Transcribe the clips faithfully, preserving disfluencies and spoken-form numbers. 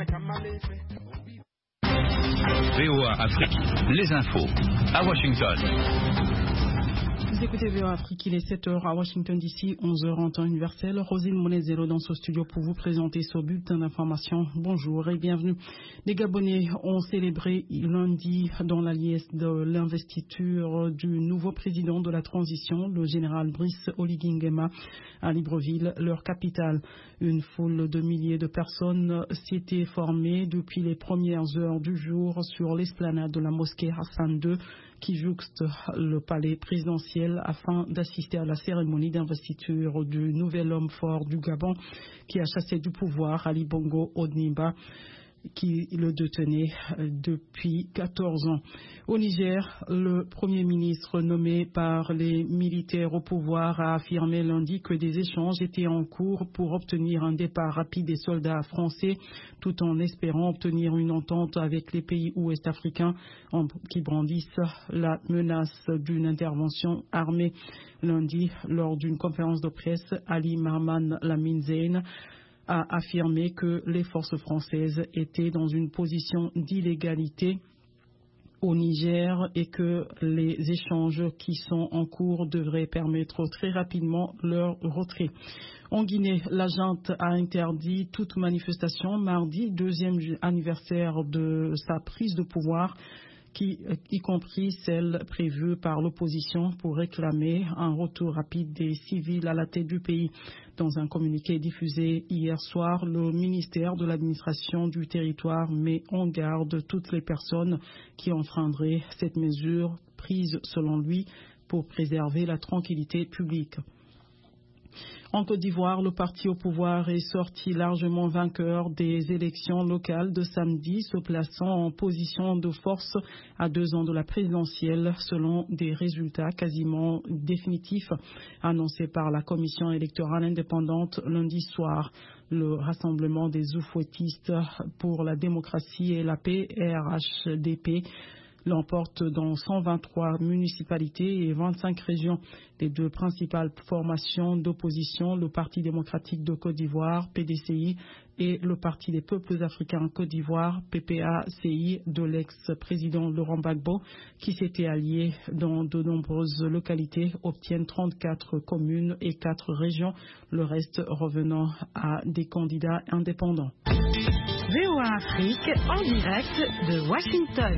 V O A Afrique, les infos, à Washington. Vous écoutez V O A Afrique, il est sept heures à Washington D C, onze heures en temps universel. Rosine Monezero dans ce studio pour vous présenter ce bulletin d'information. Bonjour et bienvenue. Les Gabonais ont célébré lundi dans la liesse de l'investiture du nouveau président de la transition, le général Brice Oligui Nguema, à Libreville, leur capitale. Une foule de milliers de personnes s'était formée depuis les premières heures du jour sur l'esplanade de la mosquée Hassan deux, qui jouxte le palais présidentiel afin d'assister à la cérémonie d'investiture du nouvel homme fort du Gabon qui a chassé du pouvoir Ali Bongo Ondimba, qui le détenait depuis quatorze ans. Au Niger, le Premier ministre nommé par les militaires au pouvoir a affirmé lundi que des échanges étaient en cours pour obtenir un départ rapide des soldats français, tout en espérant obtenir une entente avec les pays ouest-africains qui brandissent la menace d'une intervention armée. Lundi, lors d'une conférence de presse, Ali Marman Lamine Zeine a affirmé que les forces françaises étaient dans une position d'illégalité au Niger et que les échanges qui sont en cours devraient permettre très rapidement leur retrait. En Guinée, la junte a interdit toute manifestation mardi, deuxième anniversaire de sa prise de pouvoir, qui, y compris celle prévue par l'opposition pour réclamer un retour rapide des civils à la tête du pays. Dans un communiqué diffusé hier soir, le ministère de l'administration du territoire met en garde toutes les personnes qui enfreindraient cette mesure prise, selon lui, pour préserver la tranquillité publique. En Côte d'Ivoire, le parti au pouvoir est sorti largement vainqueur des élections locales de samedi, se plaçant en position de force à deux ans de la présidentielle, selon des résultats quasiment définitifs annoncés par la commission électorale indépendante lundi soir. Le Rassemblement des oufouettistes pour la démocratie et la paix, R H D P, l'emporte dans cent vingt-trois municipalités et vingt-cinq régions. Les deux principales formations d'opposition, le Parti démocratique de Côte d'Ivoire, P D C I, et le Parti des peuples africains Côte d'Ivoire, P P A C I, de l'ex-président Laurent Gbagbo, qui s'était allié dans de nombreuses localités, obtiennent trente-quatre communes et quatre régions, le reste revenant à des candidats indépendants. V O A Afrique en direct de Washington.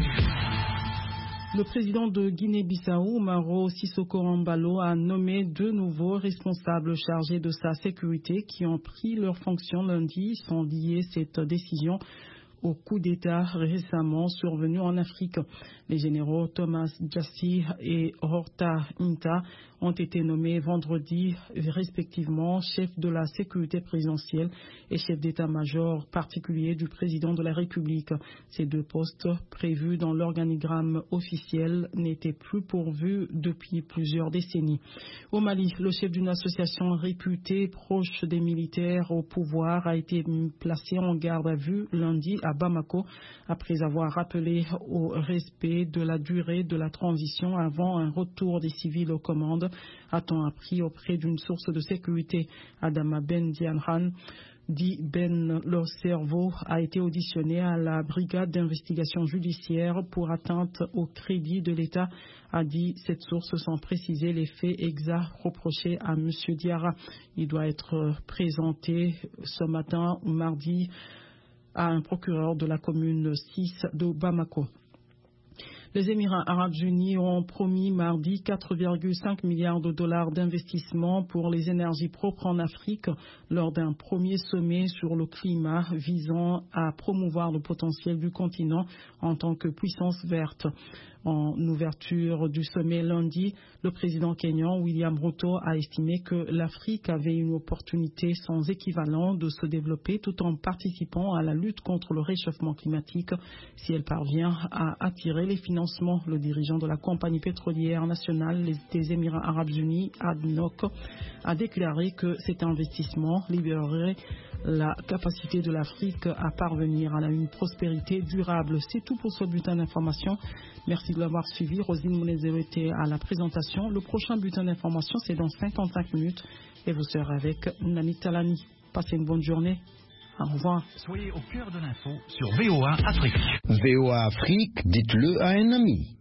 Le président de Guinée-Bissau, Umaro Sissoko Embalo, a nommé deux nouveaux responsables chargés de sa sécurité qui ont pris leurs fonctions lundi sans lier cette décision au coup d'État récemment survenu en Afrique. Les généraux Thomas Jassi et Horta Inta ont été nommés vendredi respectivement chef de la sécurité présidentielle et chef d'état-major particulier du président de la République. Ces deux postes prévus dans l'organigramme officiel n'étaient plus pourvus depuis plusieurs décennies. Au Mali, le chef d'une association réputée proche des militaires au pouvoir a été placé en garde à vue lundi à Bamako après avoir rappelé au respect de la durée de la transition avant un retour des civils aux commandes, a-t-on appris auprès d'une source de sécurité. Adama Ben Dianran, dit Ben Le Cerveau, a été auditionné à la brigade d'investigation judiciaire pour atteinte au crédit de l'État, a dit cette source sans préciser les faits exacts reprochés à M. Diarra. Il doit être présenté ce matin ou mardi à un procureur de la commune six de Bamako. Les Émirats arabes unis ont promis mardi quatre virgule cinq milliards de dollars d'investissement pour les énergies propres en Afrique lors d'un premier sommet sur le climat visant à promouvoir le potentiel du continent en tant que puissance verte. En ouverture du sommet lundi, le président kényan William Ruto a estimé que l'Afrique avait une opportunité sans équivalent de se développer tout en participant à la lutte contre le réchauffement climatique si elle parvient à attirer les financements. Le dirigeant de la compagnie pétrolière nationale des Émirats arabes unis, A D N O C, a déclaré que cet investissement libérerait la capacité de l'Afrique à parvenir à une prospérité durable. C'est tout pour ce bulletin d'information. Merci de l'avoir suivi. Rosine Mounezero était à la présentation. Le prochain bulletin d'information, c'est dans cinquante-cinq minutes et vous serez avec Nani Talani. Passez une bonne journée. Au revoir. Soyez au cœur de l'info sur V O A Afrique. V O A Afrique, dites-le à un ami.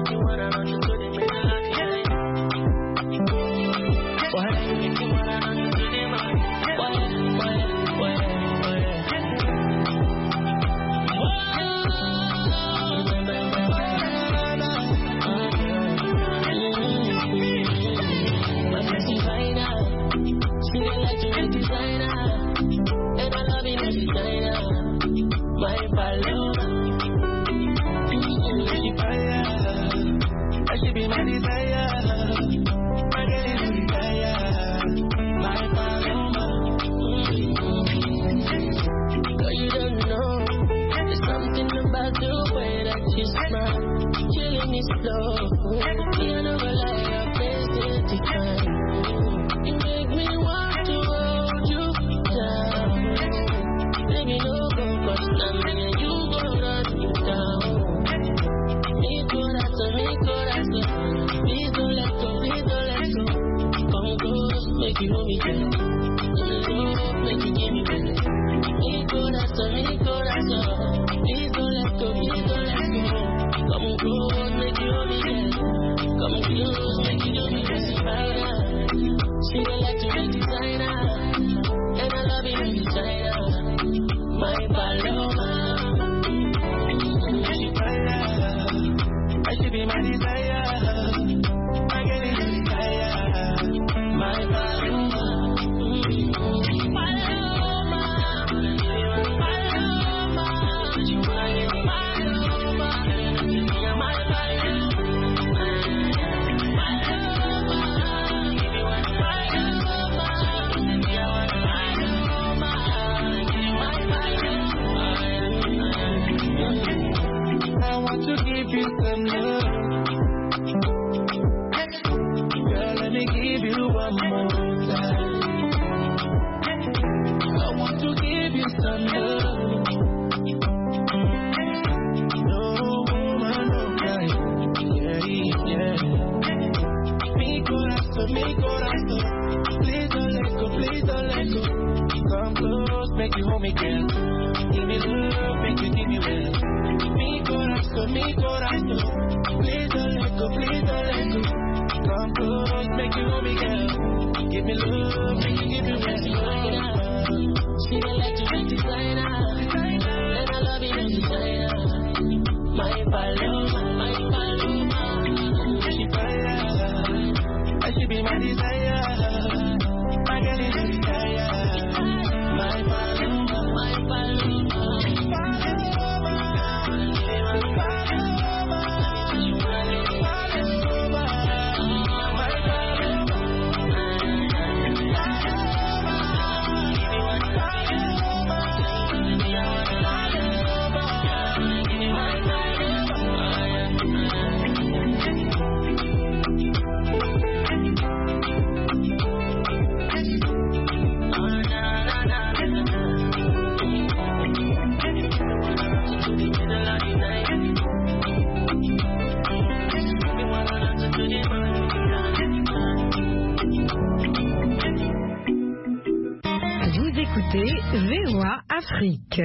V O A Afrique.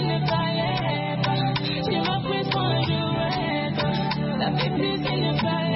Let me